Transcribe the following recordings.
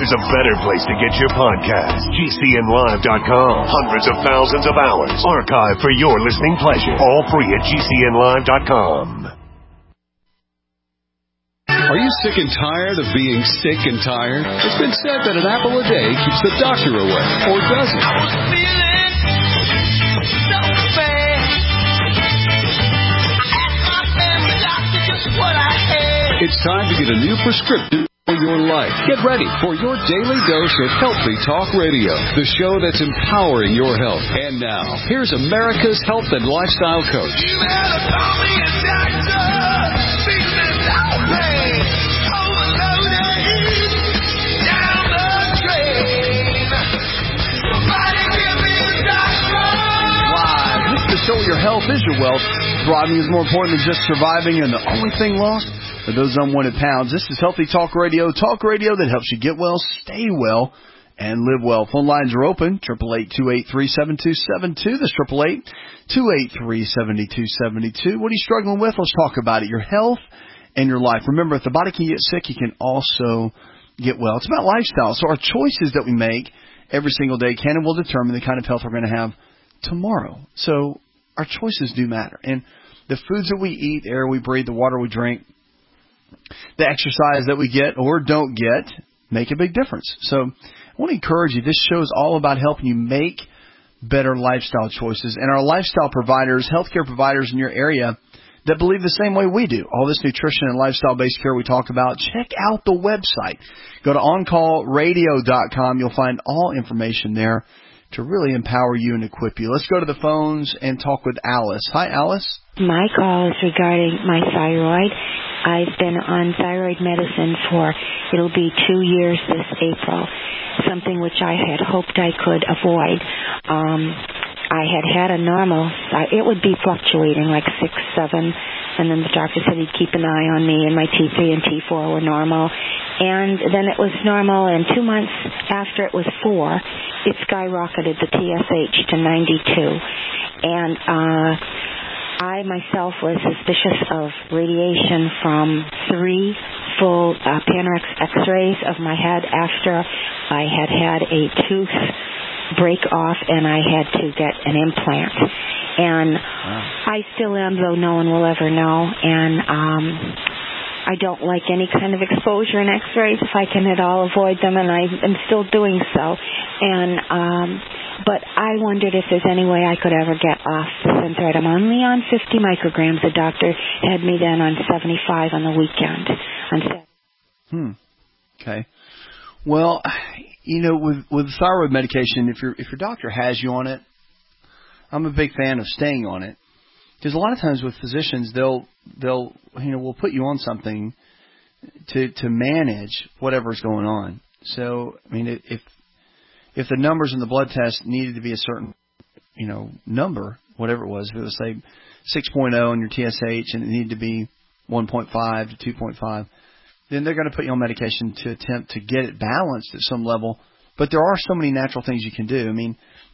there's a better place to get your podcast. GCNlive.com. Hundreds of thousands of hours archived for your listening pleasure. All free at GCNlive.com. Are you sick and tired of being sick and tired? It's been said that an apple a day keeps the doctor away, or does it? I was feeling so bad. I asked my family doctor just what I had. It's time to get a new prescription for your life. Get ready for your daily dose of Healthy Talk Radio, the show that's empowering your health. And now, here's America's health and lifestyle coach. You better call me a doctor. Because I'm pain overloaded down the drain. Somebody give me a doctor. Live. This is the show where your health is your wealth. Thriving is more important than just surviving, and the only thing lost are those unwanted pounds. This is Healthy Talk Radio that helps you get well, stay well, and live well. Phone lines are open, 888-283-7272. That's 888-283-7272. What are you struggling with? Let's talk about it. Your health and your life. Remember, if the body can get sick, you can also get well. It's about lifestyle. So our choices that we make every single day can and will determine the kind of health we're going to have tomorrow. So our choices do matter. And the foods that we eat, the air we breathe, the water we drink, the exercise that we get or don't get make a big difference. So I want to encourage you. This show is all about helping you make better lifestyle choices. And our lifestyle providers, healthcare providers in your area that believe the same way we do, all this nutrition and lifestyle-based care we talk about, check out the website. Go to OnCallRadio.com. You'll find all information there to really empower you and equip you. Let's go to the phones and talk with Alice. Hi, Alice. My call is regarding my thyroid. I've been on thyroid medicine for, it'll be 2 years this April, something which I had hoped I could avoid. I had a normal, it would be fluctuating like 6, 7, and then the doctor said he'd keep an eye on me, and my T3 and T4 were normal. And then it was normal, and 2 months after it was 4, it skyrocketed the TSH to 92. And I myself was suspicious of radiation from 3 full Panorex x-rays of my head after I had a tooth break off and I had to get an implant. And I still am, though no one will ever know. And I don't like any kind of exposure in x-rays if I can at all avoid them, and I am still doing so. And but I wondered if there's any way I could ever get off the Synthroid. I'm only on 50 micrograms. The doctor had me then on 75 on the weekend. Okay. Well, you know, with thyroid medication, if your doctor has you on it, I'm a big fan of staying on it, because a lot of times with physicians, they'll will put you on something to manage whatever's going on. So I mean, if the numbers in the blood test needed to be a certain number, whatever it was, if it was say 6.0 on your TSH and it needed to be 1.5 to 2.5. then they're going to put you on medication to attempt to get it balanced at some level. But there are so many natural things you can do. I mean,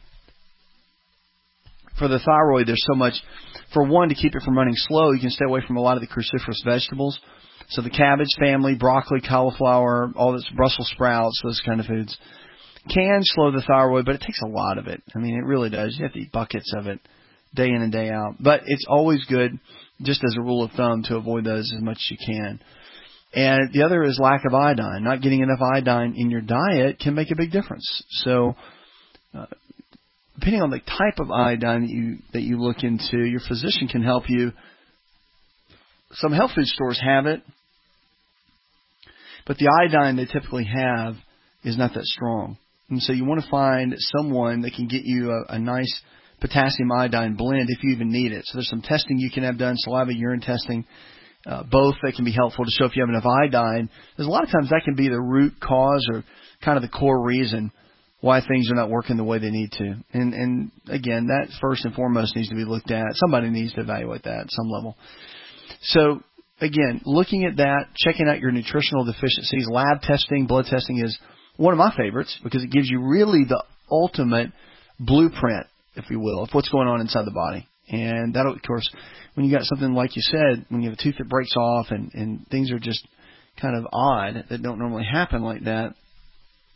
for the thyroid, there's so much. For one, to keep it from running slow, you can stay away from a lot of the cruciferous vegetables. So the cabbage family, broccoli, cauliflower, all this, Brussels sprouts, those kind of foods can slow the thyroid, but it takes a lot of it. I mean, it really does. You have to eat buckets of it day in and day out. But it's always good, just as a rule of thumb, to avoid those as much as you can. And the other is lack of iodine. Not getting enough iodine in your diet can make a big difference. So depending on the type of iodine that you look into, your physician can help you. Some health food stores have it, but the iodine they typically have is not that strong. And so you want to find someone that can get you a nice potassium iodine blend if you even need it. So there's some testing you can have done, saliva, urine testing, both that can be helpful to show if you have enough iodine. There's a lot of times that can be the root cause or kind of the core reason why things are not working the way they need to. And again, that first and foremost needs to be looked at. Somebody needs to evaluate that at some level. So again, looking at that, checking out your nutritional deficiencies, lab testing, blood testing is one of my favorites because it gives you really the ultimate blueprint, if you will, of what's going on inside the body. And that, of course, when you got something like you said, when you have a tooth that breaks off and things are just kind of odd that don't normally happen like that,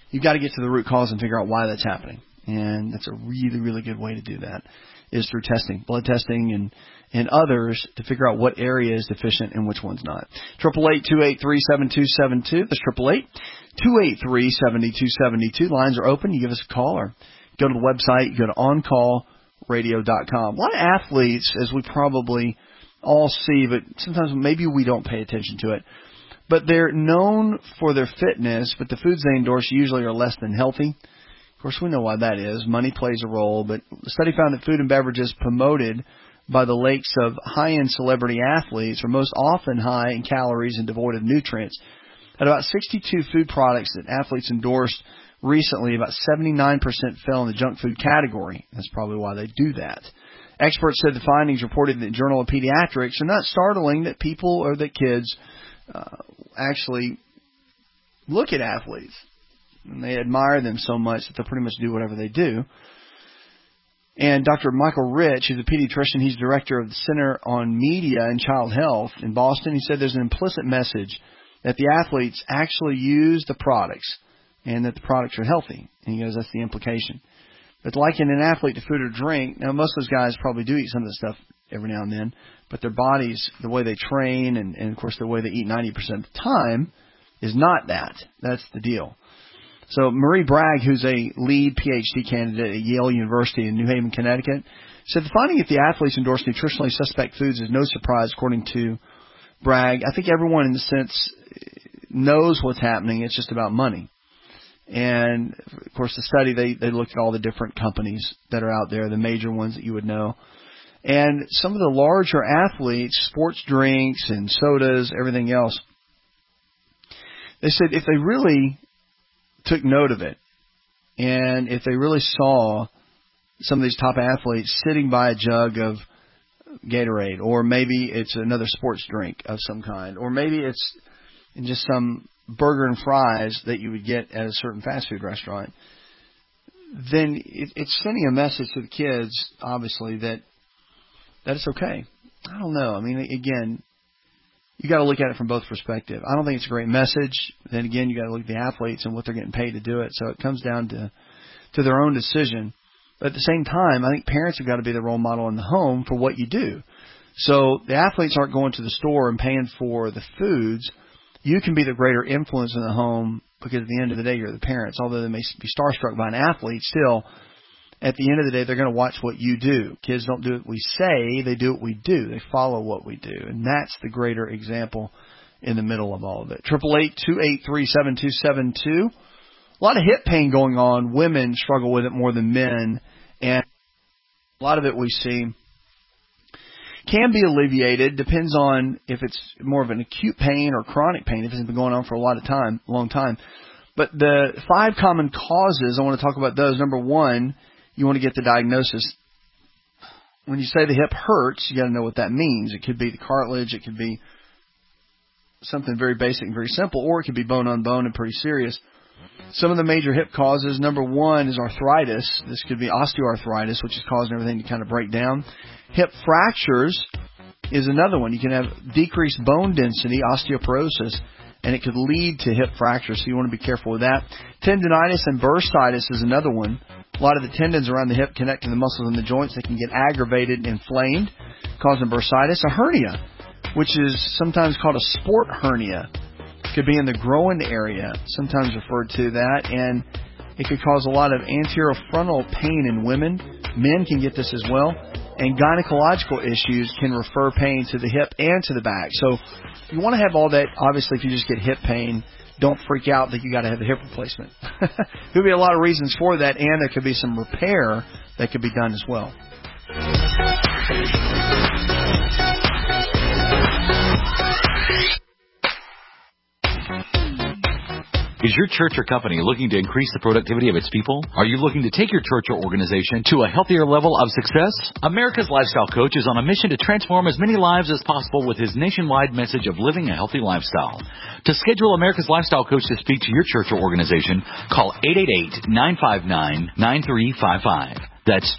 you've got to get to the root cause and figure out why that's happening. And that's a really, really good way to do that, is through testing, blood testing and others, to figure out what area is deficient and which one's not. 888-283-7272. That's 888-283-7272. Lines are open. You give us a call or go to the website. You go to OnCallRadio.com. A lot of athletes, as we probably all see, but sometimes maybe we don't pay attention to it, but they're known for their fitness, but the foods they endorse usually are less than healthy. Of course, we know why that is. Money plays a role, but the study found that food and beverages promoted by the likes of high-end celebrity athletes are most often high in calories and devoid of nutrients. At about 62 food products that athletes endorsed recently, about 79% fell in the junk food category. That's probably why they do that. Experts said the findings reported in the Journal of Pediatrics are not startling that people or that kids actually look at athletes and they admire them so much that they'll pretty much do whatever they do. And Dr. Michael Rich, who's a pediatrician, he's director of the Center on Media and Child Health in Boston. He said there's an implicit message that the athletes actually use the products and that the products are healthy. And he goes, that's the implication. But liking an athlete to food or drink, now most of those guys probably do eat some of this stuff every now and then, but their bodies, the way they train and of course the way they eat 90% of the time is not that. That's the deal. So Marie Bragg, who's a lead PhD candidate at Yale University in New Haven, Connecticut, said the finding that the athletes endorse nutritionally suspect foods is no surprise, according to Bragg. I think everyone in the sense knows what's happening. It's just about money. And, of course, the study, they looked at all the different companies that are out there, the major ones that you would know. And some of the larger athletes, sports drinks and sodas, everything else, they said if they really took note of it, and if they really saw some of these top athletes sitting by a jug of Gatorade, or maybe it's another sports drink of some kind, or maybe it's just some burger and fries that you would get at a certain fast food restaurant, then it's sending a message to the kids, obviously, that it's okay. I don't know. I mean, again, you got to look at it from both perspectives. I don't think it's a great message. Then again, you got to look at the athletes and what they're getting paid to do it. So it comes down to their own decision. But at the same time, I think parents have got to be the role model in the home for what you do. So the athletes aren't going to the store and paying for the foods. You can be the greater influence in the home because at the end of the day, you're the parents. Although they may be starstruck by an athlete, still, at the end of the day, they're going to watch what you do. Kids don't do what we say. They do what we do. They follow what we do. And that's the greater example in the middle of all of it. 888-283-7272. A lot of hip pain going on. Women struggle with it more than men. And a lot of it we see can be alleviated. Depends on if it's more of an acute pain or chronic pain, if it's been going on for a long time. But the 5 common causes, I want to talk about those. Number 1, you want to get the diagnosis. When you say the hip hurts, you got to know what that means. It could be the cartilage. It could be something very basic and very simple, or it could be bone on bone and pretty serious. Some of the major hip causes, number 1 is arthritis. This could be osteoarthritis, which is causing everything to kind of break down. Hip fractures is another one. You can have decreased bone density, osteoporosis, and it could lead to hip fractures, so you want to be careful with that. Tendinitis and bursitis is another one. A lot of the tendons around the hip connect to the muscles in the joints. They can get aggravated and inflamed, causing bursitis. A hernia, which is sometimes called a sport hernia, could be in the groin area, sometimes referred to that, and it could cause a lot of anterior frontal pain in women. Men can get this as well, and gynecological issues can refer pain to the hip and to the back. So you want to have all that. Obviously, if you just get hip pain, don't freak out that you got to have a hip replacement. There'll be a lot of reasons for that, and there could be some repair that could be done as well. Is your church or company looking to increase the productivity of its people? Are you looking to take your church or organization to a healthier level of success? America's Lifestyle Coach is on a mission to transform as many lives as possible with his nationwide message of living a healthy lifestyle. To schedule America's Lifestyle Coach to speak to your church or organization, call 888-959-9355. That's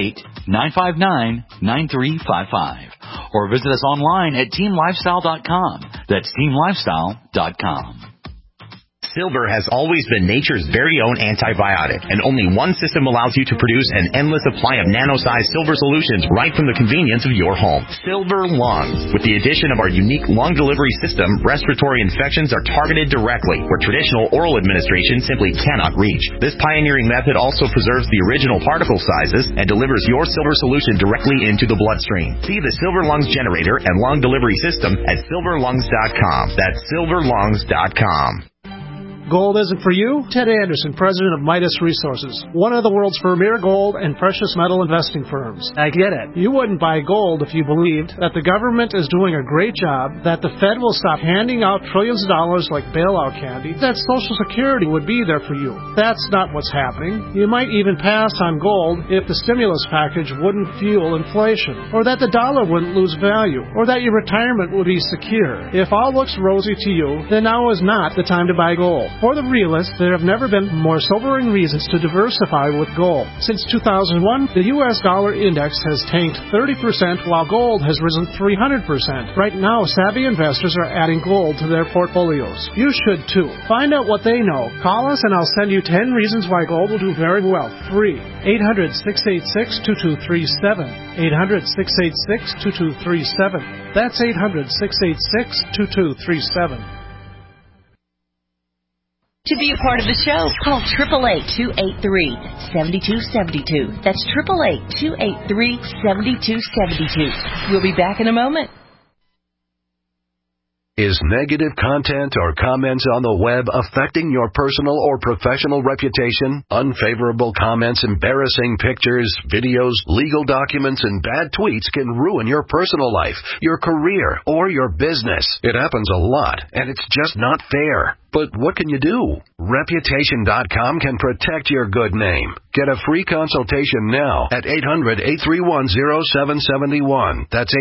888-959-9355. Or visit us online at teamlifestyle.com. That's teamlifestyle.com. Silver has always been nature's very own antibiotic, and only one system allows you to produce an endless supply of nano-sized silver solutions right from the convenience of your home. Silver Lungs. With the addition of our unique lung delivery system, respiratory infections are targeted directly, where traditional oral administration simply cannot reach. This pioneering method also preserves the original particle sizes and delivers your silver solution directly into the bloodstream. See the Silver Lungs generator and lung delivery system at silverlungs.com. That's silverlungs.com. Gold isn't for you? Ted Anderson, president of Midas Resources, one of the world's premier gold and precious metal investing firms. I get it. You wouldn't buy gold if you believed that the government is doing a great job, that the Fed will stop handing out trillions of dollars like bailout candy, that Social Security would be there for you. That's not what's happening. You might even pass on gold if the stimulus package wouldn't fuel inflation, or that the dollar wouldn't lose value, or that your retirement would be secure. If all looks rosy to you, then now is not the time to buy gold. For the realists, there have never been more sobering reasons to diversify with gold. Since 2001, the U.S. dollar index has tanked 30%, while gold has risen 300%. Right now, savvy investors are adding gold to their portfolios. You should too. Find out what they know. Call us and I'll send you 10 reasons why gold will do very well. Free. 800-686-2237. 800-686-2237. That's 800-686-2237. To be a part of the show, call 888-283-7272. That's 888-283-7272. We'll be back in a moment. Is negative content or comments on the web affecting your personal or professional reputation? Unfavorable comments, embarrassing pictures, videos, legal documents, and bad tweets can ruin your personal life, your career, or your business. It happens a lot, and it's just not fair. But what can you do? Reputation.com can protect your good name. Get a free consultation now at 800-831-0771. That's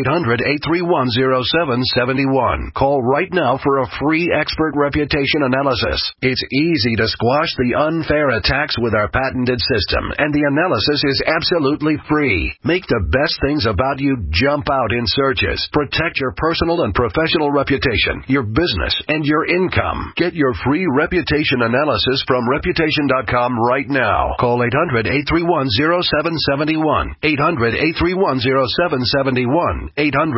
800-831-0771. Call right now for a free expert reputation analysis. It's easy to squash the unfair attacks with our patented system, and the analysis is absolutely free. Make the best things about you jump out in searches. Protect your personal and professional reputation, your business, and your income. Get your free reputation analysis from Reputation.com right now. Call 800-831-0771. 800-831-0771.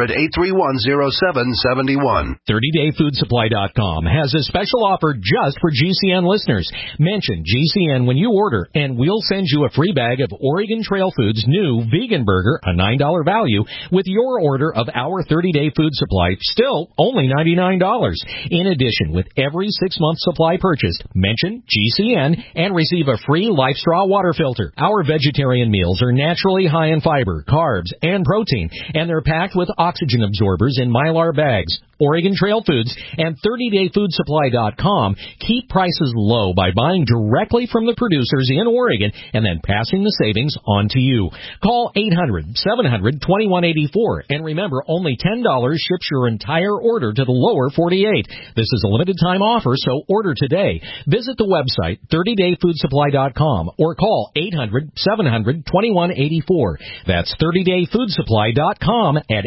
800-831-0771. 30dayfoodsupply.com has a special offer just for GCN listeners. Mention GCN when you order, and we'll send you a free bag of Oregon Trail Foods new vegan burger, a $9 value, with your order of our 30-day food supply, still only $99. In addition, with every 6-month supply purchased, mention GCN and receive a free LifeStraw water filter. Our vegetarian meals are naturally high in fiber, carbs, and protein, and they're packed with oxygen absorbers in Mylar bags. Oregon Trail Foods and 30dayfoodsupply.com keep prices low by buying directly from the producers in Oregon and then passing the savings on to you. Call 800-700-2184, and remember, only $10 ships your entire order to the lower 48. This is a limited time offer, so order today. Visit the website 30dayfoodsupply.com or call 800-700-2184. That's 30dayfoodsupply.com at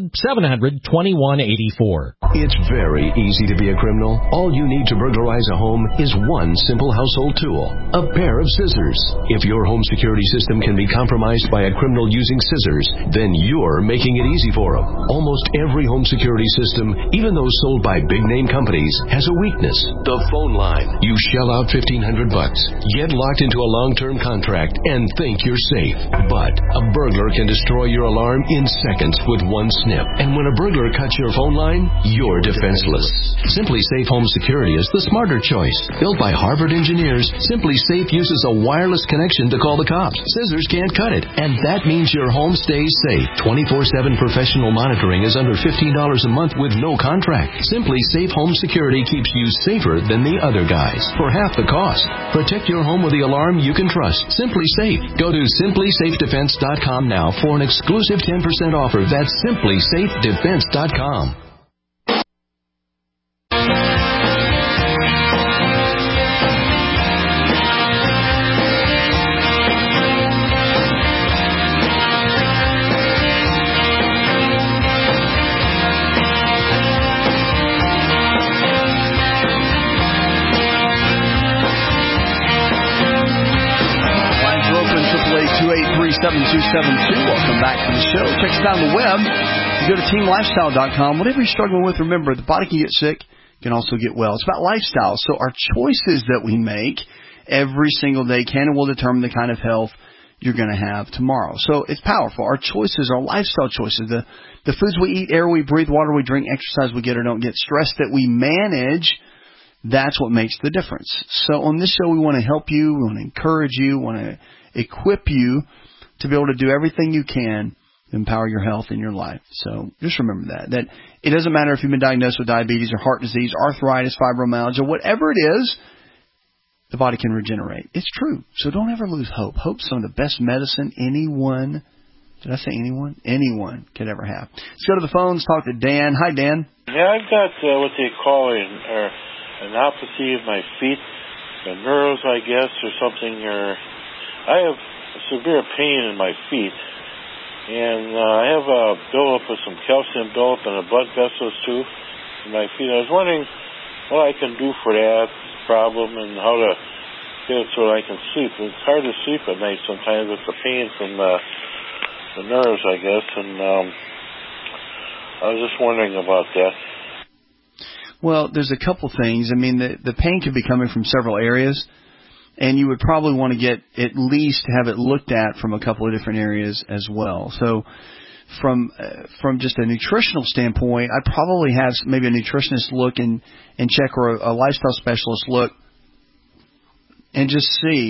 800-700-2184. It's very easy to be a criminal. All you need to burglarize a home is one simple household tool, a pair of scissors. If your home security system can be compromised by a criminal using scissors, then you're making it easy for them. Almost every home security system, even those sold by big-name companies, has a weakness: the phone line. You shell out $1,500, get locked into a long-term contract, and think you're safe. But a burglar can destroy your alarm in seconds with one snip. And when a burglar cuts your phone line, you're defenseless. Simply Safe Home Security is the smarter choice. Built by Harvard engineers, Simply Safe uses a wireless connection to call the cops. Scissors can't cut it, and that means your home stays safe. 24/7 professional monitoring is under $15 a month with no contract. Simply Safe Home Security keeps you safer than the other guys for half the cost. Protect your home with the alarm you can trust. Simply Safe. Go to simplysafedefense.com now for an exclusive 10% offer. That's simplysafedefense.com. 888-283-7272. Welcome back to the show. Check us out on the web. You go to teamlifestyle.com. Whatever you're struggling with, remember, the body can get sick, can also get well. It's about lifestyle. So our choices that we make every single day can and will determine the kind of health you're going to have tomorrow. So it's powerful. Our choices, our lifestyle choices, the foods we eat, air we breathe, water we drink, exercise we get or don't get, stress that we manage, that's what makes the difference. So on this show, we want to help you, we want to encourage you, we want to equip you to be able to do everything you can to empower your health in your life. So just remember that it doesn't matter if you've been diagnosed with diabetes or heart disease, arthritis, fibromyalgia, whatever it is, the body can regenerate. It's true. So don't ever lose hope. Hope's some of the best medicine anyone, did I say anyone? Anyone could ever have. Let's go to the phones, talk to Dan. Hi, Dan. Yeah, I've got what they call an neuropathy of my feet, the nerves, I guess, or something. Or I have severe pain in my feet, and I have a buildup of some calcium buildup in the blood vessels too in my feet. I was wondering what I can do for that problem and how to get it so I can sleep. It's hard to sleep at night sometimes with the pain from the nerves, I guess, and I was just wondering about that. Well, there's a couple things. I mean, the pain could be coming from several areas, and you would probably want to get at least have it looked at from a couple of different areas as well. So from just a nutritional standpoint, I'd probably have maybe a nutritionist look and check, or a lifestyle specialist look and just see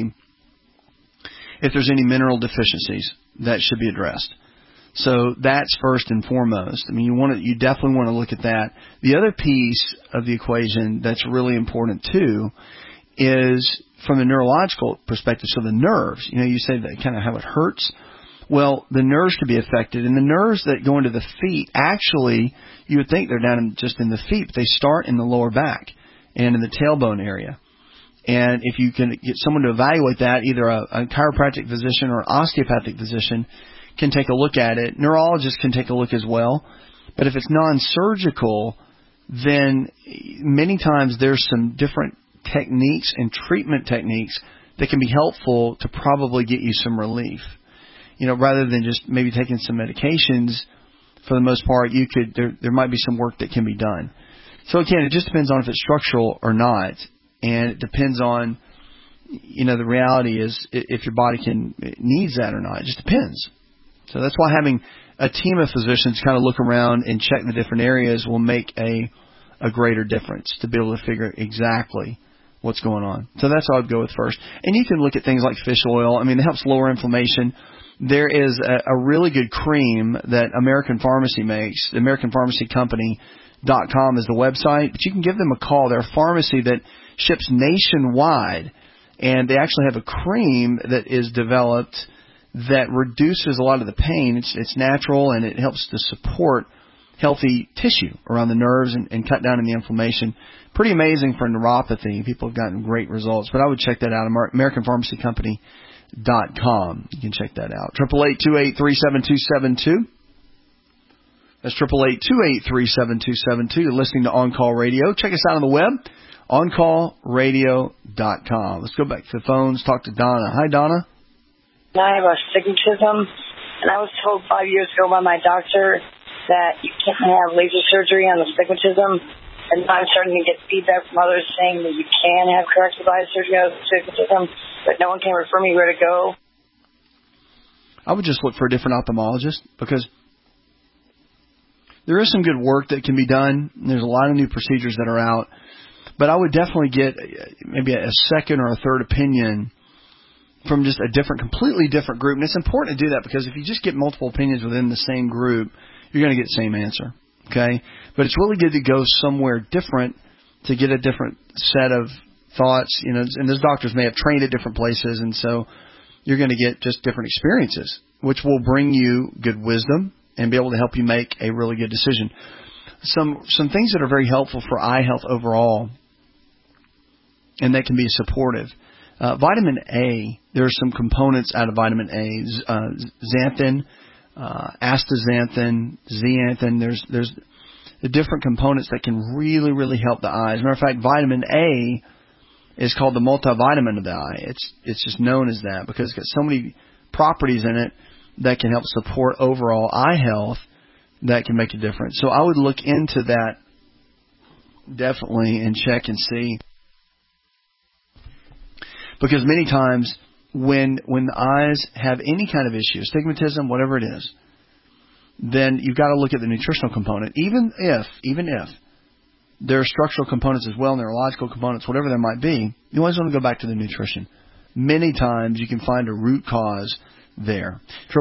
if there's any mineral deficiencies that should be addressed. So that's first and foremost. I mean, you definitely want to look at that. The other piece of the equation that's really important too is from the neurological perspective. So the nerves, you say that kind of how it hurts. Well, the nerves could be affected, and the nerves that go into the feet, actually, you would think they're down just in the feet, but they start in the lower back and in the tailbone area. And if you can get someone to evaluate that, either a chiropractic physician or osteopathic physician can take a look at it. Neurologists can take a look as well. But if it's non-surgical, then many times there's some different techniques and treatment techniques that can be helpful to probably get you some relief. Rather than just maybe taking some medications, for the most part, there might be some work that can be done. So again, it just depends on if it's structural or not, and it depends on, the reality is if your body needs that or not. It just depends. So that's why having a team of physicians kind of look around and check the different areas will make a greater difference to be able to figure exactly what's going on. So that's what I'd go with first. And you can look at things like fish oil. I mean, it helps lower inflammation. There is a really good cream that American Pharmacy makes. The AmericanPharmacyCompany.com is the website, but you can give them a call. They're a pharmacy that ships nationwide, and they actually have a cream that is developed that reduces a lot of the pain. It's natural, and it helps to support healthy tissue around the nerves and cut down on the inflammation. Pretty amazing for neuropathy. People have gotten great results, but I would check that out. AmericanPharmacyCompany.com. You can check that out. 888-283-7272. That's 888-283-7272. You're listening to On Call Radio. Check us out on the web, OnCallRadio.com. Let's go back to the phones. Talk to Donna. Hi, Donna. I have astigmatism, and I was told 5 years ago by my doctor that you can't have laser surgery on astigmatism. And I'm starting to get feedback from others saying that you can have corrective eye surgery on astigmatism, but no one can refer me where to go. I would just look for a different ophthalmologist, because there is some good work that can be done. There's a lot of new procedures that are out. But I would definitely get maybe a second or a third opinion from just a completely different group. And it's important to do that, because if you just get multiple opinions within the same group, you're going to get the same answer. Okay? But it's really good to go somewhere different to get a different set of thoughts. And those doctors may have trained at different places, and so you're going to get just different experiences, which will bring you good wisdom and be able to help you make a really good decision. Some things that are very helpful for eye health overall, and that can be supportive. Vitamin A, there are some components out of vitamin A, xanthan, astaxanthin, zeaxanthin. There's the different components that can really, really help the eyes. As a matter of fact, vitamin A is called the multivitamin of the eye. It's just known as that because it's got so many properties in it that can help support overall eye health that can make a difference. So I would look into that definitely and check and see. Because many times when the eyes have any kind of issue, astigmatism, whatever it is, then you've got to look at the nutritional component. Even if there are structural components as well, neurological components, whatever there might be, you always want to go back to the nutrition. Many times you can find a root cause there.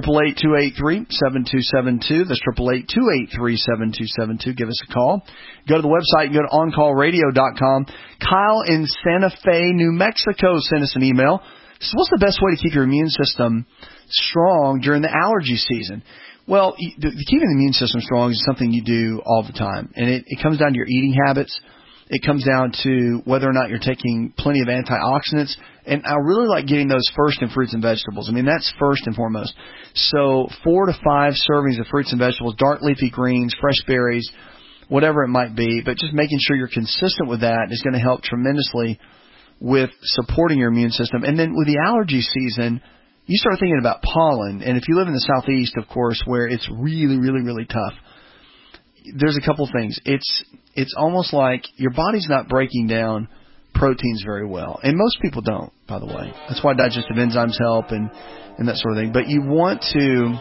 888-283-7272. That's 888-283-7272. Give us a call. Go to the website and go to OnCallRadio.com. Kyle in Santa Fe, New Mexico sent us an email. So what's the best way to keep your immune system strong during the allergy season? Well, keeping the immune system strong is something you do all the time. And it comes down to your eating habits. It comes down to whether or not you're taking plenty of antioxidants. And I really like getting those first in fruits and vegetables. I mean, that's first and foremost. So 4 to 5 servings of fruits and vegetables, dark leafy greens, fresh berries, whatever it might be. But just making sure you're consistent with that is going to help tremendously with supporting your immune system. And then with the allergy season, you start thinking about pollen. And if you live in the southeast, of course, where it's really, really, really tough, there's a couple things. It's almost like your body's not breaking down proteins very well. And most people don't, by the way. That's why digestive enzymes help and that sort of thing. But you want to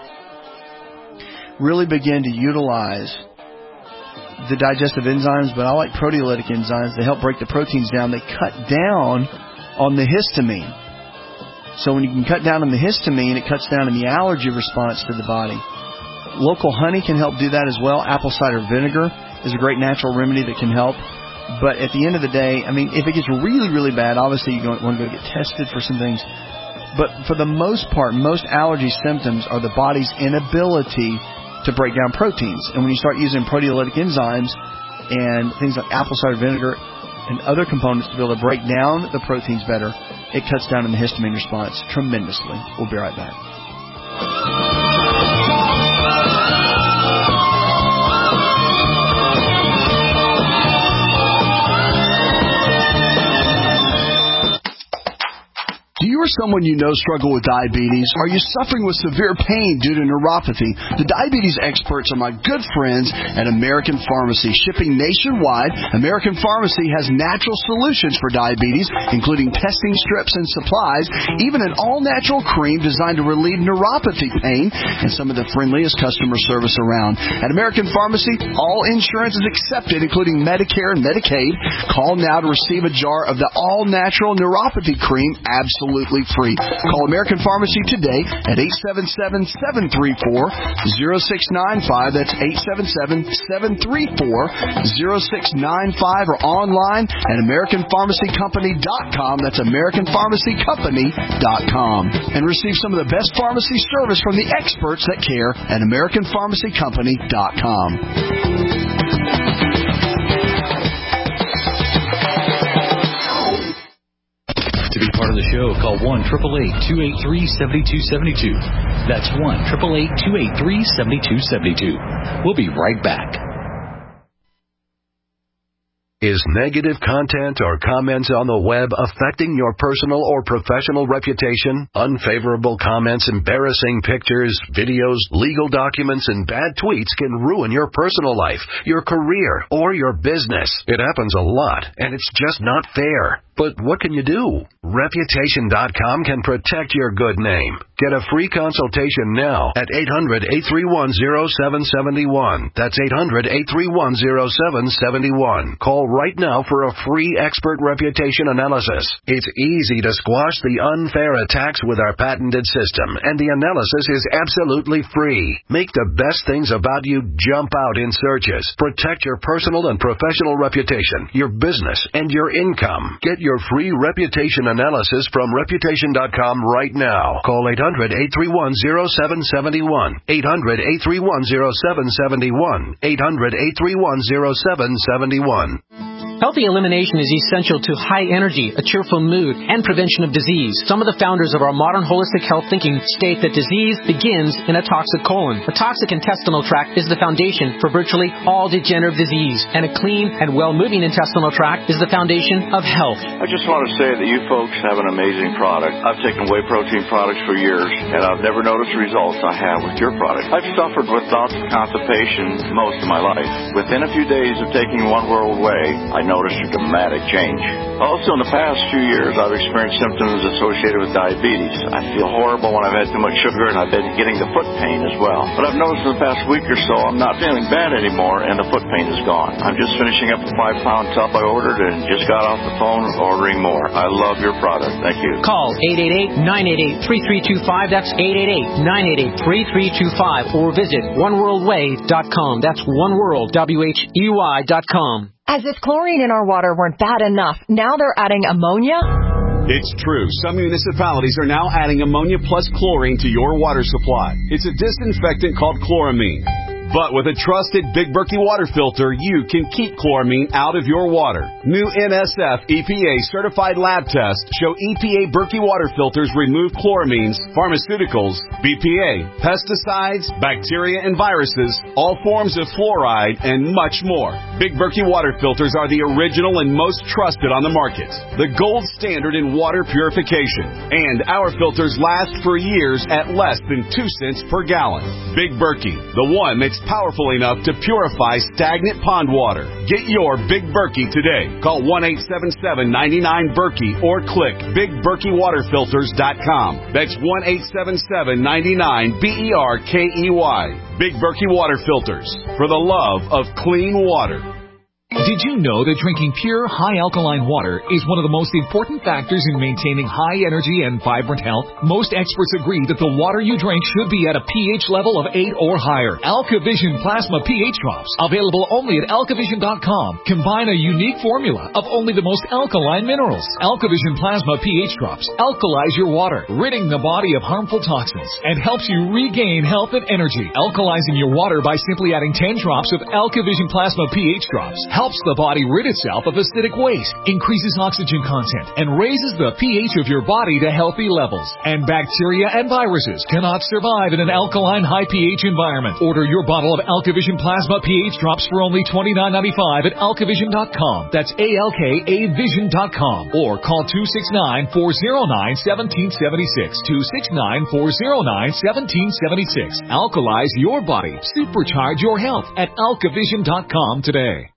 really begin to utilize the digestive enzymes, but I like proteolytic enzymes. They help break the proteins down. They cut down on the histamine. So when you can cut down on the histamine, it cuts down on the allergy response to the body. Local honey can help do that as well. Apple cider vinegar is a great natural remedy that can help. But at the end of the day, I mean, if it gets really, really bad, obviously you want to go get tested for some things. But for the most part, most allergy symptoms are the body's inability to break down proteins. And when you start using proteolytic enzymes and things like apple cider vinegar and other components to be able to break down the proteins better, it cuts down on the histamine response tremendously. We'll be right back. Do you or someone you know struggle with diabetes? Are you suffering with severe pain due to neuropathy? The diabetes experts are my good friends at American Pharmacy. Shipping nationwide, American Pharmacy has natural solutions for diabetes, including testing strips and supplies, even an all-natural cream designed to relieve neuropathy pain, and some of the friendliest customer service around. At American Pharmacy, all insurance is accepted, including Medicare and Medicaid. Call now to receive a jar of the all-natural neuropathy cream absolutely free. Call American Pharmacy today at 877-734-0695. That's 877-734-0695 or online at AmericanPharmacyCompany.com. That's AmericanPharmacyCompany.com. And receive some of the best pharmacy service from the experts that care at AmericanPharmacyCompany.com. To be part of the show, call 1-888-283-7272. That's 1-888-283-7272. We'll be right back. Is negative content or comments on the web affecting your personal or professional reputation? Unfavorable comments, embarrassing pictures, videos, legal documents, and bad tweets can ruin your personal life, your career, or your business. It happens a lot, and it's just not fair. But what can you do? Reputation.com can protect your good name. Get a free consultation now at 800-831-0771. That's 800-831-0771. Call right now for a free expert reputation analysis. It's easy to squash the unfair attacks with our patented system, and the analysis is absolutely free. Make the best things about you jump out in searches. Protect your personal and professional reputation, your business, and your income. Get your free reputation analysis from Reputation.com right now. Call 800-831-0771. 800-831-0771. 800-831-0771. Healthy elimination is essential to high energy, a cheerful mood, and prevention of disease. Some of the founders of our modern holistic health thinking state that disease begins in a toxic colon. A toxic intestinal tract is the foundation for virtually all degenerative disease, and a clean and well-moving intestinal tract is the foundation of health. I just want to say that you folks have an amazing product. I've taken whey protein products for years, and I've never noticed the results I have with your product. I've suffered with bouts of constipation most of my life. Within a few days of taking One World Whey, I noticed a dramatic change. Also, in the past few years, I've experienced symptoms associated with diabetes. I feel horrible when I've had too much sugar, and I've been getting the foot pain as well. But I've noticed in the past week or so, I'm not feeling bad anymore, and the foot pain is gone. I'm just finishing up a 5-pound tub I ordered and just got off the phone ordering more. I love your product. Thank you. Call 888-988-3325. That's 888-988-3325. Or visit oneworldway.com. That's oneworld.com. As if chlorine in our water weren't bad enough, now they're adding ammonia? It's true. Some municipalities are now adding ammonia plus chlorine to your water supply. It's a disinfectant called chloramine. But with a trusted Big Berkey water filter, you can keep chloramine out of your water. New NSF EPA certified lab tests show EPA Berkey water filters remove chloramines, pharmaceuticals, BPA, pesticides, bacteria and viruses, all forms of fluoride, and much more. Big Berkey water filters are the original and most trusted on the market. The gold standard in water purification. And our filters last for years at less than 2 cents per gallon. Big Berkey, the one that's powerful enough to purify stagnant pond water. Get your Big Berkey today. Call 1-877-99-BERKEY or click BigBerkeyWaterFilters.com. That's 1-877-99-BERKEY. Big Berkey Water Filters, for the love of clean water. Did you know that drinking pure, high alkaline water is one of the most important factors in maintaining high energy and vibrant health? Most experts agree that the water you drink should be at a pH level of 8 or higher. AlkaVision Plasma pH Drops, available only at AlkaVision.com, combine a unique formula of only the most alkaline minerals. AlkaVision Plasma pH Drops alkalize your water, ridding the body of harmful toxins, and helps you regain health and energy. Alkalizing your water by simply adding 10 drops of AlkaVision Plasma pH Drops helps the body rid itself of acidic waste, increases oxygen content, and raises the pH of your body to healthy levels. And bacteria and viruses cannot survive in an alkaline high pH environment. Order your bottle of AlkaVision Plasma pH Drops for only $29.95 at AlkaVision.com. That's ALKAVision.com. Or call 269-409-1776. 269-409-1776. Alkalize your body. Supercharge your health at AlkaVision.com today.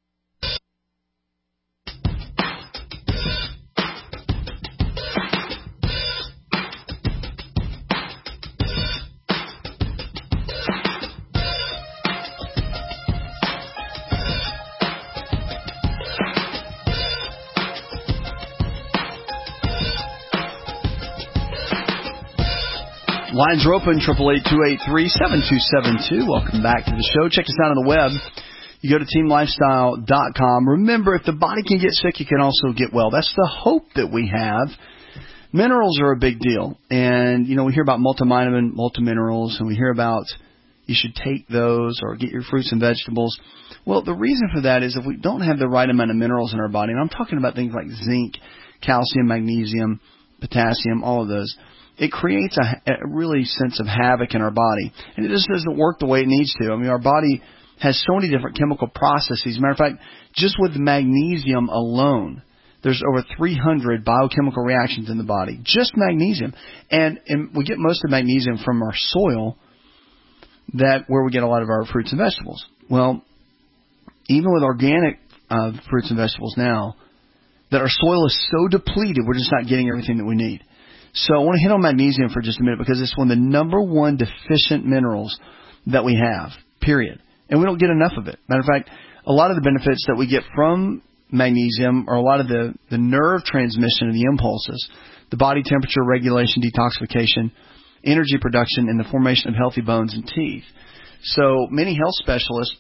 Lines are open, 888-283-7272. Welcome back to the show. Check us out on the web. You go to teamlifestyle.com. Remember, if the body can get sick, you can also get well. That's the hope that we have. Minerals are a big deal. And, you know, we hear about multivitamin, multiminerals, and we hear about you should take those or get your fruits and vegetables. Well, the reason for that is if we don't have the right amount of minerals in our body, and I'm talking about things like zinc, calcium, magnesium, potassium, all of those, it creates a really sense of havoc in our body. And it just doesn't work the way it needs to. I mean, our body has so many different chemical processes. Matter of fact, just with magnesium alone, there's over 300 biochemical reactions in the body. Just magnesium. And we get most of magnesium from our soil, where we get a lot of our fruits and vegetables. Well, even with organic fruits and vegetables now, that our soil is so depleted, we're just not getting everything that we need. So I want to hit on magnesium for just a minute because it's one of the number one deficient minerals that we have, period. And we don't get enough of it. Matter of fact, a lot of the benefits that we get from magnesium are a lot of the nerve transmission of the impulses, the body temperature regulation, detoxification, energy production, and the formation of healthy bones and teeth. So many health specialists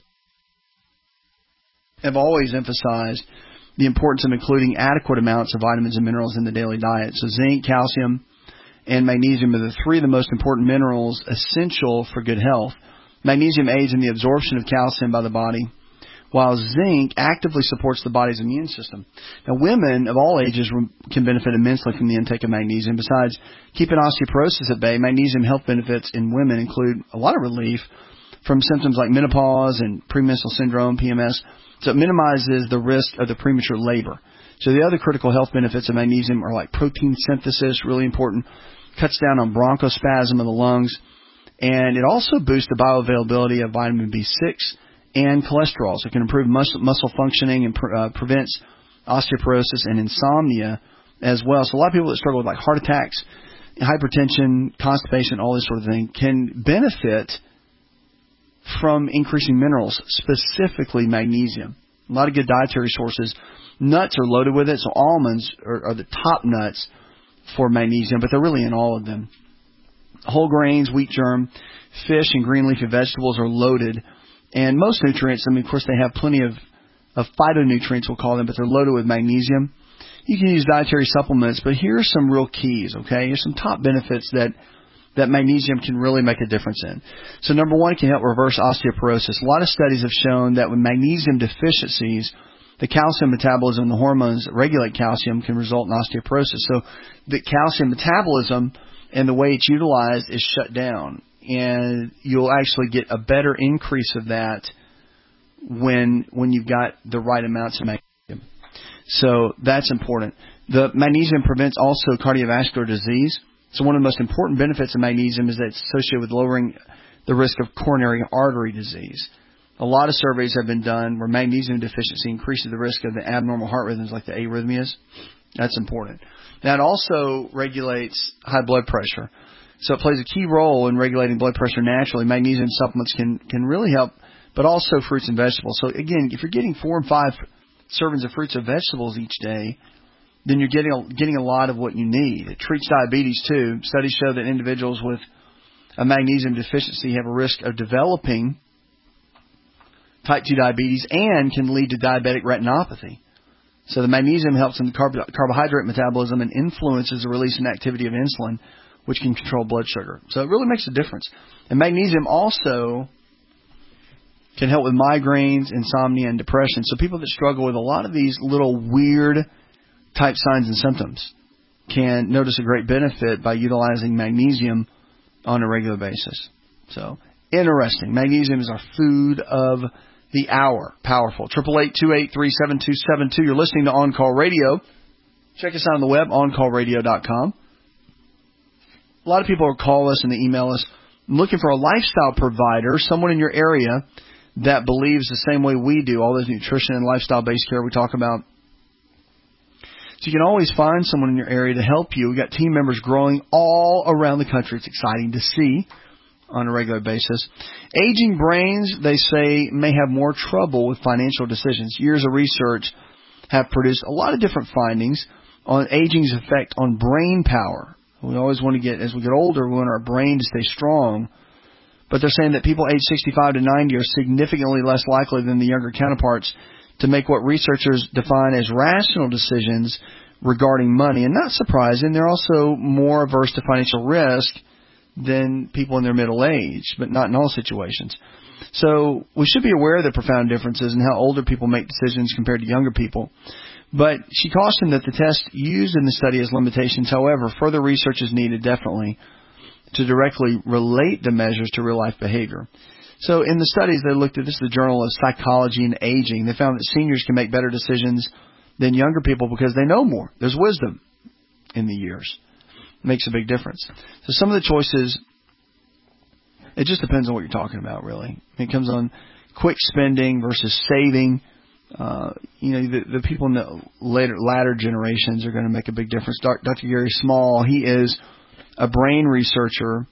have always emphasized the importance of including adequate amounts of vitamins and minerals in the daily diet. So zinc, calcium, and magnesium are the three of the most important minerals essential for good health. Magnesium aids in the absorption of calcium by the body, while zinc actively supports the body's immune system. Now, women of all ages can benefit immensely from the intake of magnesium. Besides keeping osteoporosis at bay, magnesium health benefits in women include a lot of relief from symptoms like menopause and premenstrual syndrome, PMS. So it minimizes the risk of the premature labor. So the other critical health benefits of magnesium are like protein synthesis, really important, cuts down on bronchospasm of the lungs, and it also boosts the bioavailability of vitamin B6 and cholesterol. So it can improve muscle functioning and prevents osteoporosis and insomnia as well. So a lot of people that struggle with like heart attacks, hypertension, constipation, all this sort of thing can benefit from increasing minerals, specifically magnesium. A lot of good dietary sources. Nuts are loaded with it, so almonds are the top nuts for magnesium, but they're really in all of them. Whole grains, wheat germ, fish, and green leafy vegetables are loaded. And most nutrients, I mean, of course, they have plenty of phytonutrients, we'll call them, but they're loaded with magnesium. You can use dietary supplements, but here are some real keys, okay? Here's some top benefits that magnesium can really make a difference in. So number one, it can help reverse osteoporosis. A lot of studies have shown that with magnesium deficiencies, the calcium metabolism and the hormones that regulate calcium can result in osteoporosis. So the calcium metabolism and the way it's utilized is shut down. And you'll actually get a better increase of that when you've got the right amounts of magnesium. So that's important. The magnesium prevents also cardiovascular disease. So one of the most important benefits of magnesium is that it's associated with lowering the risk of coronary artery disease. A lot of surveys have been done where magnesium deficiency increases the risk of the abnormal heart rhythms like the arrhythmias. That's important. That also regulates high blood pressure. So it plays a key role in regulating blood pressure naturally. Magnesium supplements can really help, but also fruits and vegetables. So again, if you're getting 4 and 5 servings of fruits and vegetables each day, then you're getting a lot of what you need. It treats diabetes too. Studies show that individuals with a magnesium deficiency have a risk of developing type 2 diabetes and can lead to diabetic retinopathy. So the magnesium helps in the carbohydrate metabolism and influences the release and activity of insulin, which can control blood sugar. So it really makes a difference. And magnesium also can help with migraines, insomnia, and depression. So people that struggle with a lot of these little weird type signs and symptoms can notice a great benefit by utilizing magnesium on a regular basis. So interesting. Magnesium is our food of the hour. Powerful. 888-283-7272. You're listening to On Call Radio. Check us out on the web, oncallradio.com. A lot of people will call us and they email us looking for a lifestyle provider, someone in your area that believes the same way we do, all those nutrition and lifestyle-based care we talk about. So you can always find someone in your area to help you. We've got team members growing all around the country. It's exciting to see on a regular basis. Aging brains, they say, may have more trouble with financial decisions. Years of research have produced a lot of different findings on aging's effect on brain power. We always want to get, as we get older, we want our brain to stay strong. But they're saying that people aged 65 to 90 are significantly less likely than the younger counterparts to make what researchers define as rational decisions regarding money. And not surprising, they're also more averse to financial risk than people in their middle age, but not in all situations. So we should be aware of the profound differences in how older people make decisions compared to younger people. But she cautioned that the test used in the study has limitations. However, further research is needed definitely to directly relate the measures to real-life behavior. So in the studies they looked at, this is the Journal of Psychology and Aging, they found that seniors can make better decisions than younger people because they know more. There's wisdom in the years. It makes a big difference. So some of the choices, it just depends on what you're talking about, really. It comes on quick spending versus saving. The people in the latter generations are going to make a big difference. Dr. Gary Small, he is a brain researcher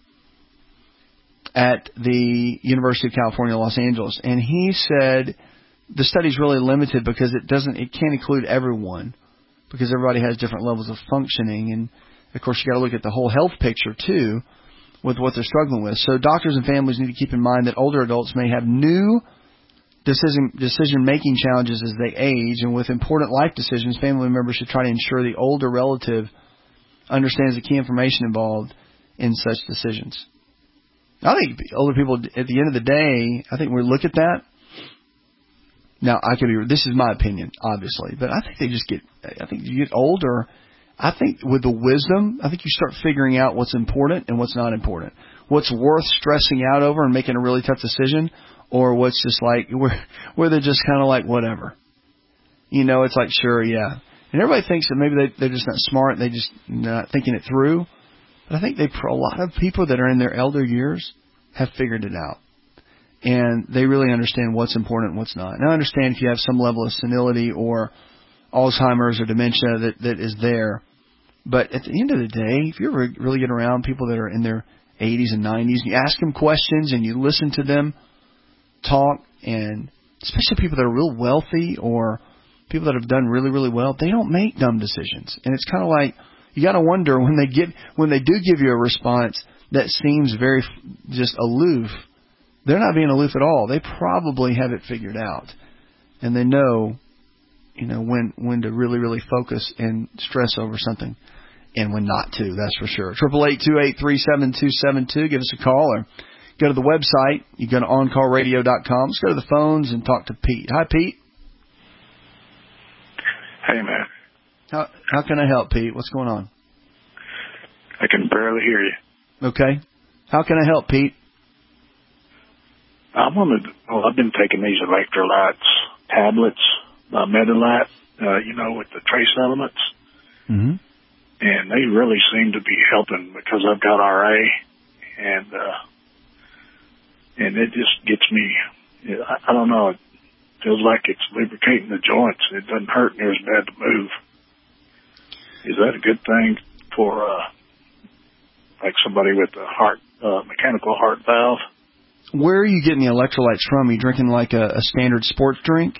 at the University of California, Los Angeles, and he said the study's really limited because it can't include everyone because everybody has different levels of functioning, and of course you got to look at the whole health picture too with what they're struggling with. So doctors and families need to keep in mind that older adults may have new decision-making challenges as they age, and with important life decisions, family members should try to ensure the older relative understands the key information involved in such decisions. I think older people, at the end of the day, I think we look at that, Now, this is my opinion, obviously, but I think I think you get older, I think with the wisdom, I think you start figuring out what's important and what's not important. What's worth stressing out over and making a really tough decision, or what's just like, where they're just kind of like, whatever. It's like, sure, yeah. And everybody thinks that maybe they're just not smart, they just not thinking it through. But I think a lot of people that are in their elder years have figured it out. And they really understand what's important and what's not. And I understand if you have some level of senility or Alzheimer's or dementia that is there. But at the end of the day, if you ever really get around people that are in their 80s and 90s, and you ask them questions and you listen to them talk, and especially people that are real wealthy or people that have done really, really well, they don't make dumb decisions. And it's kind of like, you got to wonder when they do give you a response that seems very just aloof, they're not being aloof at all. They probably have it figured out. And they know, when to really, really focus and stress over something and when not to, that's for sure. 888-283-7272. Give us a call or go to the website. You go to OnCallRadio.com. Let's go to the phones and talk to Pete. Hi, Pete. Hey, man. How can I help, Pete? What's going on? I can barely hear you. Okay. How can I help, Pete? I've been taking these electrolytes tablets, Medalat, with the trace elements. Mm-hmm. And they really seem to be helping because I've got RA, and it just gets me, I don't know, it feels like it's lubricating the joints. It doesn't hurt near as bad to move. Is that a good thing for, like somebody with a mechanical heart valve? Where are you getting the electrolytes from? Are you drinking like a standard sports drink?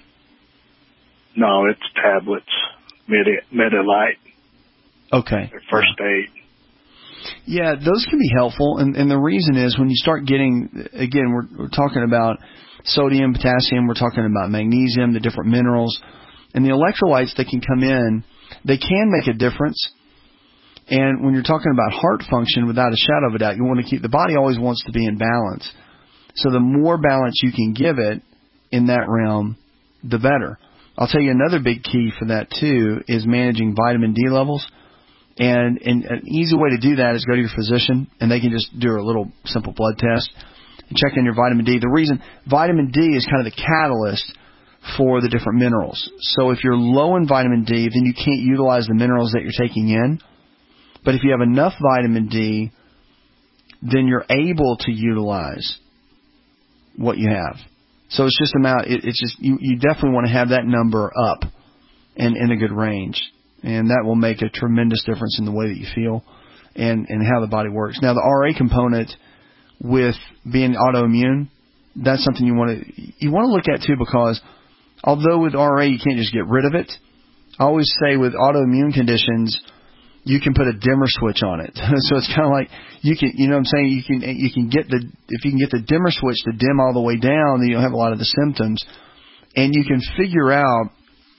No, it's tablets, Medilite. Okay. First aid. Yeah, those can be helpful. And the reason is when you start getting, again, we're talking about sodium, potassium, we're talking about magnesium, the different minerals. And the electrolytes that can come in, they can make a difference. And when you're talking about heart function, without a shadow of a doubt, you want to keep, the body always wants to be in balance. So the more balance you can give it in that realm, the better. I'll tell you another big key for that too is managing vitamin D levels. And an easy way to do that is go to your physician and they can just do a little simple blood test and check on your vitamin D. The reason vitamin D is kind of the catalyst for the different minerals. So if you're low in vitamin D, then you can't utilize the minerals that you're taking in. But if you have enough vitamin D, then you're able to utilize what you have. So it's just you definitely want to have that number up and in a good range. And that will make a tremendous difference in the way that you feel and how the body works. Now, the RA component with being autoimmune, that's something you want to look at too, because although with RA you can't just get rid of it, I always say with autoimmune conditions, you can put a dimmer switch on it. So it's kind of like you can, what I'm saying, if you can get the dimmer switch to dim all the way down, then you don't have a lot of the symptoms. And you can figure out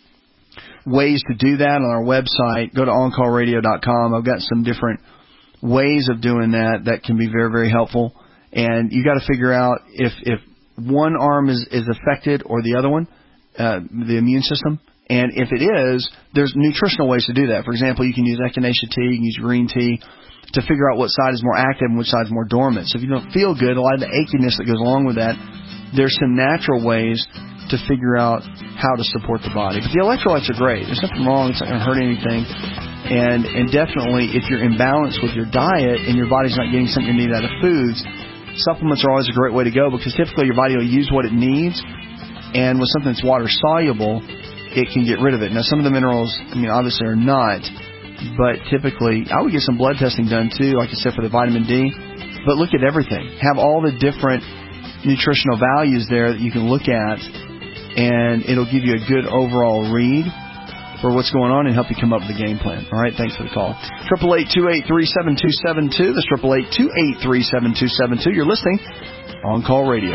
ways to do that on our website. Go to OnCallRadio.com. I've got some different ways of doing that can be very, very helpful. And you got to figure out if one arm is affected or the other one, the immune system. And if it is, there's nutritional ways to do that. For example, you can use echinacea tea, you can use green tea to figure out what side is more active and which side is more dormant. So if you don't feel good, a lot of the achiness that goes along with that, there's some natural ways to figure out how to support the body. But the electrolytes are great. There's nothing wrong. It's not going to hurt anything. And definitely, if you're imbalanced with your diet and your body's not getting something you need out of foods, supplements are always a great way to go because typically your body will use what it needs. And with something that's water-soluble, it can get rid of it. Now, some of the minerals, obviously are not. But typically, I would get some blood testing done too, like I said, for the vitamin D. But look at everything. Have all the different nutritional values there that you can look at, and it'll give you a good overall read for what's going on and help you come up with a game plan. All right, thanks for the call. 888-283-7272. That's 888-283-7272. You're listening On Call Radio.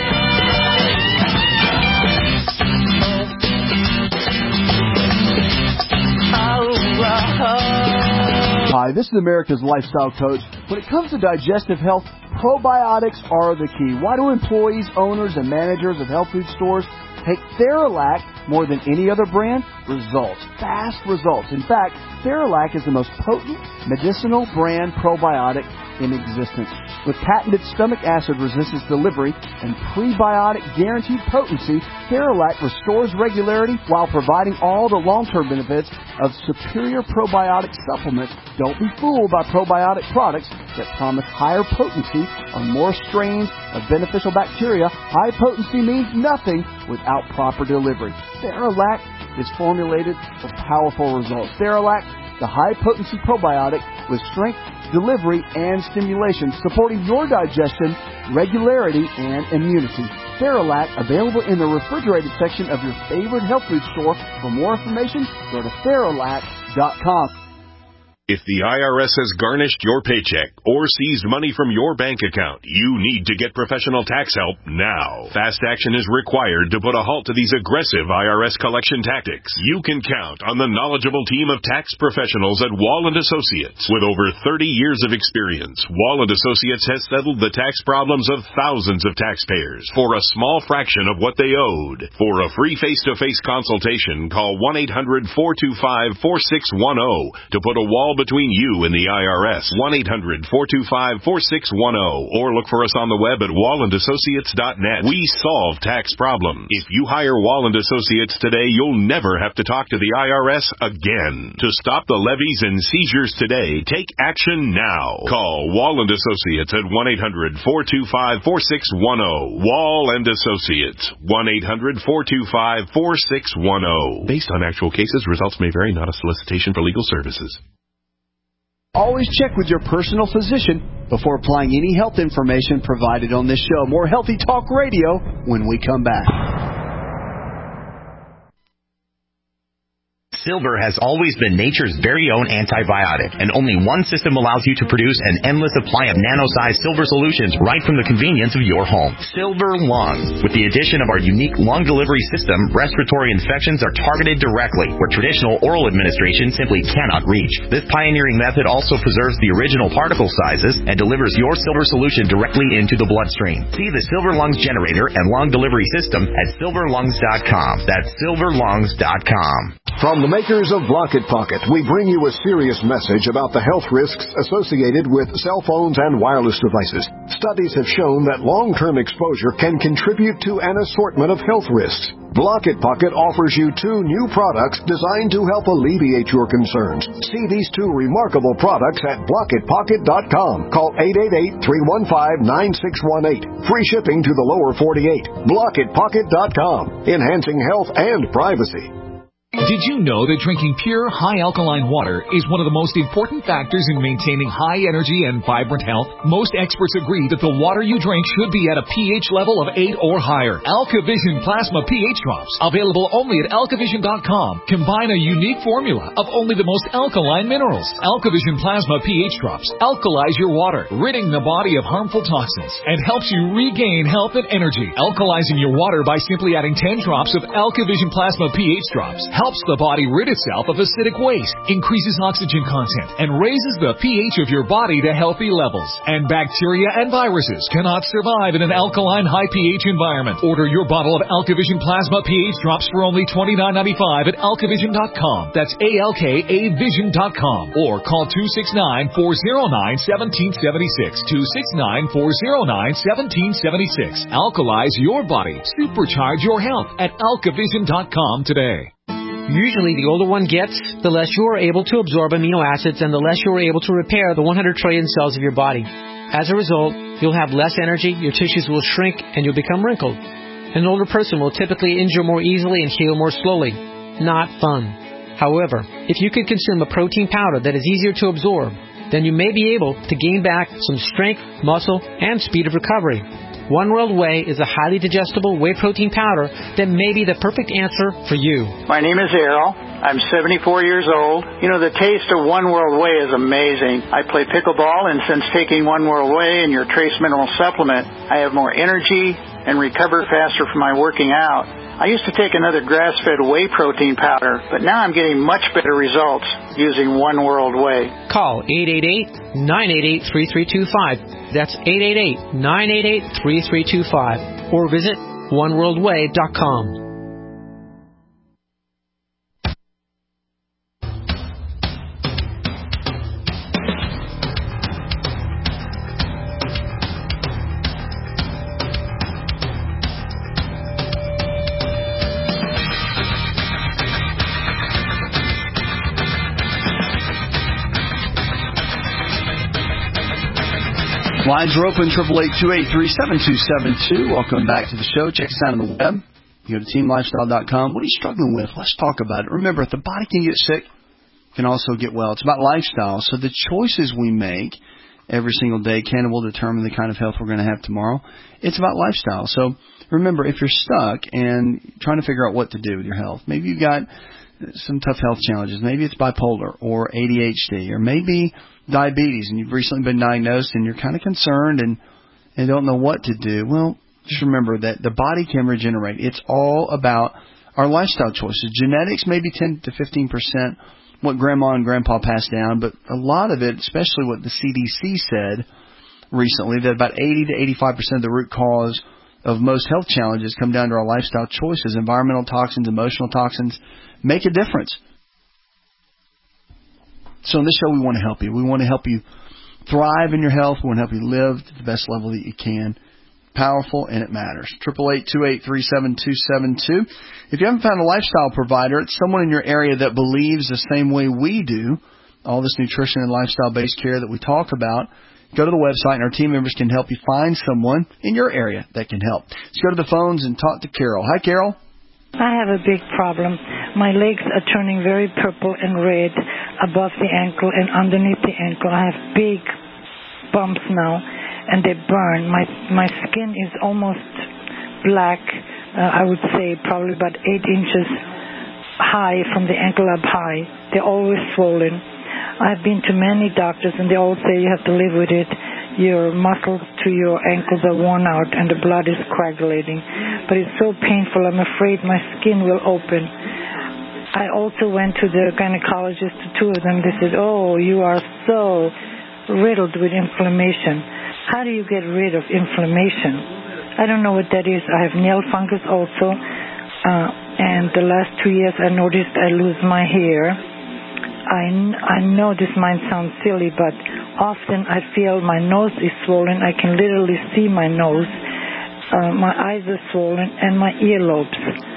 Hi, this is America's Lifestyle Coach. When it comes to digestive health, probiotics are the key. Why do employees, owners, and managers of health food stores Take Theralac more than any other brand. Results. Fast results. In fact, Theralac is the most potent medicinal brand probiotic in existence. With patented stomach acid resistance delivery and prebiotic guaranteed potency, Theralac restores regularity while providing all the long-term benefits of superior probiotic supplements. Don't be fooled by probiotic products that promise higher potency on more strains of beneficial bacteria. High potency means nothing without proper delivery. Theralac is formulated for powerful results. Theralac, the high-potency probiotic with strength, delivery, and stimulation, supporting your digestion, regularity, and immunity. Theralac, available in the refrigerated section of your favorite health food store. For more information, go to Theralac.com. If the IRS has garnished your paycheck or seized money from your bank account, you need to get professional tax help now. Fast action is required to put a halt to these aggressive IRS collection tactics. You can count on the knowledgeable team of tax professionals at Wall & Associates. With over 30 years of experience, Wall & Associates has settled the tax problems of thousands of taxpayers for a small fraction of what they owed. For a free face-to-face consultation, call 1-800-425-4610 to put a wall between you and the IRS. 1-800-425-4610 or look for us on the web at wallandassociates.net. We solve tax problems. If you hire Wall & Associates today, you'll never have to talk to the IRS again. To stop the levies and seizures today, take action now. Call Wall & Associates at 1-800-425-4610. Wall & Associates. 1-800-425-4610. Based on actual cases, results may vary, not a solicitation for legal services. Always check with your personal physician before applying any health information provided on this show. More Healthy Talk Radio when we come back. Silver has always been nature's very own antibiotic, and only one system allows you to produce an endless supply of nano-sized silver solutions right from the convenience of your home. Silver Lungs. With the addition of our unique lung delivery system, respiratory infections are targeted directly, where traditional oral administration simply cannot reach. This pioneering method also preserves the original particle sizes and delivers your silver solution directly into the bloodstream. See the Silver Lungs generator and lung delivery system at silverlungs.com. That's silverlungs.com. From the makers of Block It Pocket, we bring you a serious message about the health risks associated with cell phones and wireless devices. Studies have shown that long-term exposure can contribute to an assortment of health risks. Block It Pocket offers you 2 new products designed to help alleviate your concerns. See these 2 remarkable products at blockitpocket.com. Call 888-315-9618. Free shipping to the lower 48. Blockitpocket.com. Enhancing health and privacy. Did you know that drinking pure, high alkaline water is one of the most important factors in maintaining high energy and vibrant health? Most experts agree that the water you drink should be at a pH level of 8 or higher. AlkaVision Plasma pH Drops, available only at alkavision.com, combine a unique formula of only the most alkaline minerals. AlkaVision Plasma pH Drops alkalize your water, ridding the body of harmful toxins, and helps you regain health and energy. Alkalizing your water by simply adding 10 drops of AlkaVision Plasma pH Drops helps the body rid itself of acidic waste, increases oxygen content, and raises the pH of your body to healthy levels. And bacteria and viruses cannot survive in an alkaline high pH environment. Order your bottle of AlkaVision Plasma pH Drops for only $29.95 at alkavision.com. That's ALKAvision.com. Or call 269-409-1776. 269-409-1776. Alkalize your body. Supercharge your health at alkavision.com today. Usually, the older one gets, the less you are able to absorb amino acids and the less you are able to repair the 100 trillion cells of your body. As a result, you'll have less energy, your tissues will shrink, and you'll become wrinkled. An older person will typically injure more easily and heal more slowly. Not fun. However, if you can consume a protein powder that is easier to absorb, then you may be able to gain back some strength, muscle, and speed of recovery. One World Whey is a highly digestible whey protein powder that may be the perfect answer for you. My name is Errol. I'm 74 years old. You know, the taste of One World Whey is amazing. I play pickleball, and since taking One World Whey and your trace mineral supplement, I have more energy and recover faster from my working out. I used to take another grass-fed whey protein powder, but now I'm getting much better results using One World Whey. Call 888-988-3325. That's 888-988-3325. Or visit oneworldwhey.com. Lines are open, 888-283-7272. Welcome back to the show. Check us out on the web. You go to teamlifestyle.com. What are you struggling with? Let's talk about it. Remember, if the body can get sick, it can also get well. It's about lifestyle. So the choices we make every single day can and will determine the kind of health we're going to have tomorrow. It's about lifestyle. So remember, if you're stuck and trying to figure out what to do with your health, maybe you've got some tough health challenges. Maybe it's bipolar or ADHD or maybe diabetes, and you've recently been diagnosed and you're kind of concerned and don't know what to do. Well, just remember that the body can regenerate. It's all about our lifestyle choices. Genetics, maybe 10 to 15%, what grandma and grandpa passed down, but a lot of it, especially what the CDC said recently, that about 80 to 85% of the root cause of most health challenges come down to our lifestyle choices. Environmental toxins, emotional toxins make a difference. So in this show, we want to help you. We want to help you thrive in your health. We want to help you live to the best level that you can. Powerful, and it matters. 888-283-7272. If you haven't found a lifestyle provider, it's someone in your area that believes the same way we do, all this nutrition and lifestyle-based care that we talk about, go to the website, and our team members can help you find someone in your area that can help. Let's go to the phones and talk to Carol. Hi, Carol. I have a big problem. My legs are turning very purple and red above the ankle and underneath the ankle. I have big bumps now, and they burn. My skin is almost black, I would say probably about 8 inches high from the ankle up high. They're always swollen. I've been to many doctors, and they all say you have to live with it. Your muscles to your ankles are worn out, and the blood is coagulating. But it's so painful, I'm afraid my skin will open. I also went to the gynecologist, the two of them. They said, oh, you are so riddled with inflammation. How do you get rid of inflammation? I don't know what that is. I have nail fungus also. And the last 2 years I noticed I lose my hair. I know this might sound silly, but often I feel my nose is swollen. I can literally see my nose. My eyes are swollen, and my earlobes.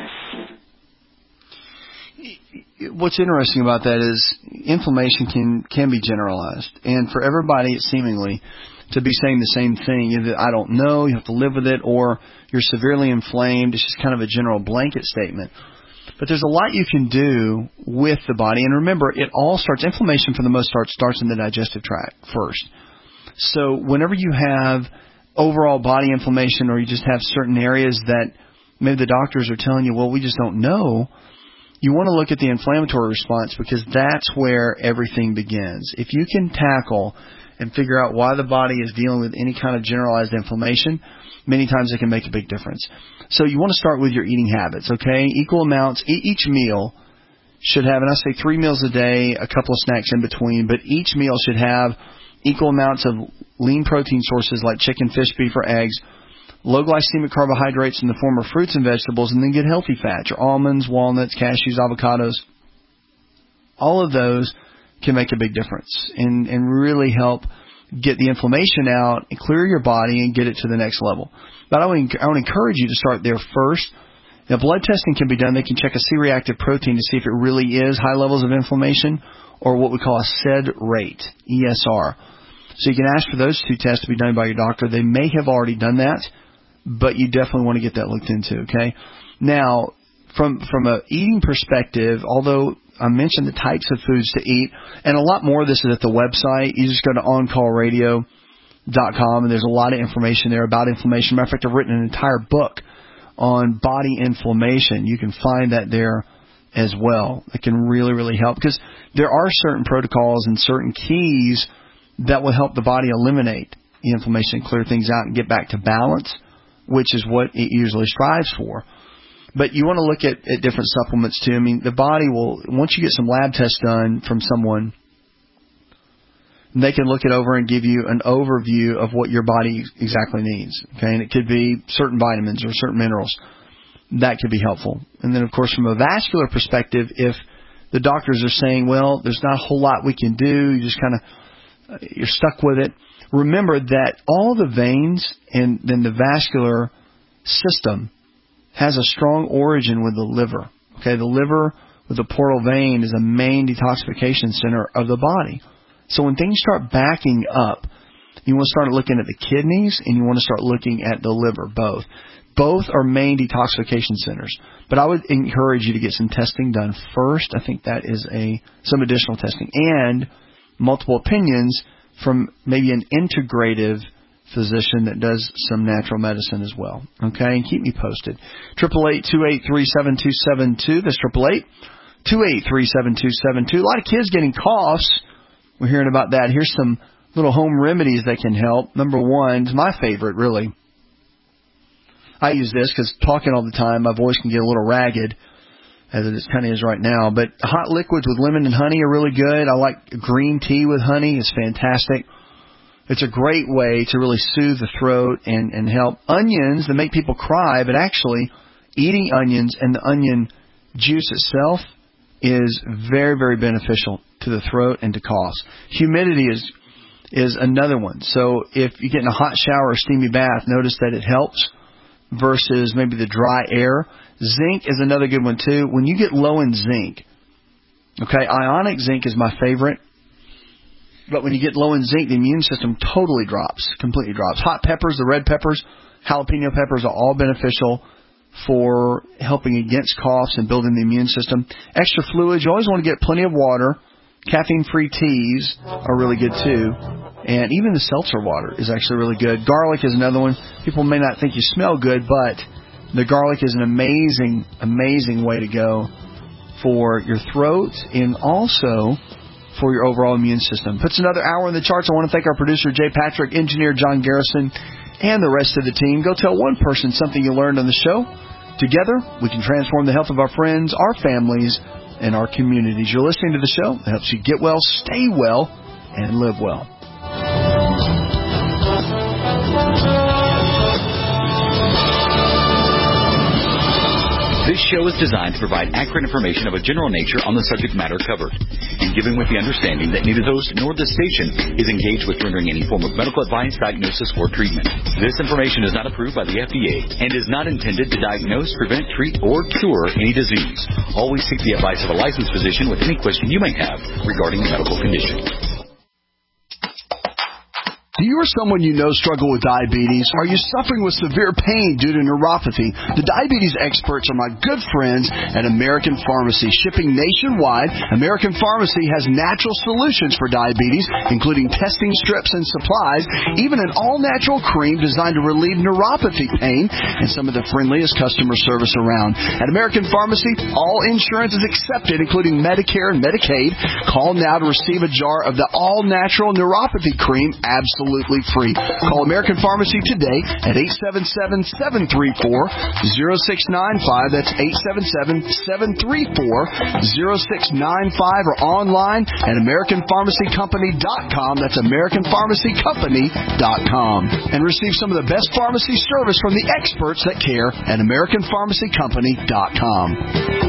What's interesting about that is inflammation can be generalized. And for everybody, seemingly, to be saying the same thing, either I don't know, you have to live with it, or you're severely inflamed. It's just kind of a general blanket statement. But there's a lot you can do with the body. And remember, inflammation for the most part starts in the digestive tract first. So whenever you have overall body inflammation, or you just have certain areas that maybe the doctors are telling you, well, we just don't know, you want to look at the inflammatory response, because that's where everything begins. If you can tackle and figure out why the body is dealing with any kind of generalized inflammation, many times it can make a big difference. So you want to start with your eating habits, okay? Equal amounts. Each meal should have, and I say 3 meals a day, a couple of snacks in between, but each meal should have equal amounts of lean protein sources like chicken, fish, beef, or eggs, low glycemic carbohydrates in the form of fruits and vegetables, and then good healthy fats, your almonds, walnuts, cashews, avocados. All of those can make a big difference and really help get the inflammation out and clear your body and get it to the next level. But I would encourage you to start there first. Now, blood testing can be done. They can check a C-reactive protein to see if it really is high levels of inflammation, or what we call a SED rate, ESR. So you can ask for those 2 tests to be done by your doctor. They may have already done that, but you definitely want to get that looked into, okay? Now, from a eating perspective, although I mentioned the types of foods to eat, and a lot more of this is at the website. You just go to OnCallRadio.com, and there's a lot of information there about inflammation. Matter of fact, I've written an entire book on body inflammation. You can find that there as well. It can really, really help, because there are certain protocols and certain keys that will help the body eliminate the inflammation, clear things out, and get back to balance, which is what it usually strives for. But you want to look at different supplements too. I mean, the body will, once you get some lab tests done from someone, they can look it over and give you an overview of what your body exactly needs. Okay, and it could be certain vitamins or certain minerals. That could be helpful. And then, of course, from a vascular perspective, if the doctors are saying, well, there's not a whole lot we can do, you just kind of, you're stuck with it, remember that all the veins and then the vascular system has a strong origin with the liver. Okay, the liver with the portal vein is a main detoxification center of the body. So when things start backing up, You want to start looking at the kidneys, and you want to start looking at the liver, both. Both are main detoxification centers. But I would encourage you to get some testing done first. I think that is some additional testing. And multiple opinions from maybe an integrative physician that does some natural medicine as well. Okay? And keep me posted. 888-283-7272. That's 888-283-7272. A lot of kids getting coughs. We're hearing about that. Here's some little home remedies that can help. Number one is my favorite, really. I use this because talking all the time, my voice can get a little ragged, as it kind of is right now. But hot liquids with lemon and honey are really good. I like green tea with honey. It's fantastic. It's a great way to really soothe the throat and help. Onions that make people cry, but actually eating onions and the onion juice itself is very, very beneficial to the throat and to coughs. Humidity is another one. So if you get in a hot shower or steamy bath, notice that it helps versus maybe the dry air. Zinc is another good one too. When you get low in zinc, okay, ionic zinc is my favorite. But when you get low in zinc, the immune system totally drops, completely drops. Hot peppers, the red peppers, jalapeno peppers are all beneficial for helping against coughs and building the immune system. Extra fluids, you always want to get plenty of water. Caffeine-free teas are really good too. And even the seltzer water is actually really good. Garlic is another one. People may not think you smell good, but the garlic is an amazing, amazing way to go for your throat and also for your overall immune system. Puts another hour in the charts. I want to thank our producer, Jay Patrick, engineer John Garrison, and the rest of the team. Go tell one person something you learned on the show. Together, we can transform the health of our friends, our families, and our communities. You're listening to the show that helps you get well, stay well, and live well. This show is designed to provide accurate information of a general nature on the subject matter covered, and given with the understanding that neither host nor the station is engaged with rendering any form of medical advice, diagnosis, or treatment. This information is not approved by the FDA and is not intended to diagnose, prevent, treat, or cure any disease. Always seek the advice of a licensed physician with any question you may have regarding a medical condition. Do you or someone you know struggle with diabetes? Are you suffering with severe pain due to neuropathy? The diabetes experts are my good friends at American Pharmacy. Shipping nationwide, American Pharmacy has natural solutions for diabetes, including testing strips and supplies, even an all-natural cream designed to relieve neuropathy pain, and some of the friendliest customer service around. At American Pharmacy, all insurance is accepted, including Medicare and Medicaid. Call now to receive a jar of the all-natural neuropathy cream absolutely free. Call American Pharmacy today at 877-734-0695. That's 877-734-0695 or online at AmericanPharmacyCompany.com. That's AmericanPharmacyCompany.com. And receive some of the best pharmacy service from the experts that care at AmericanPharmacyCompany.com.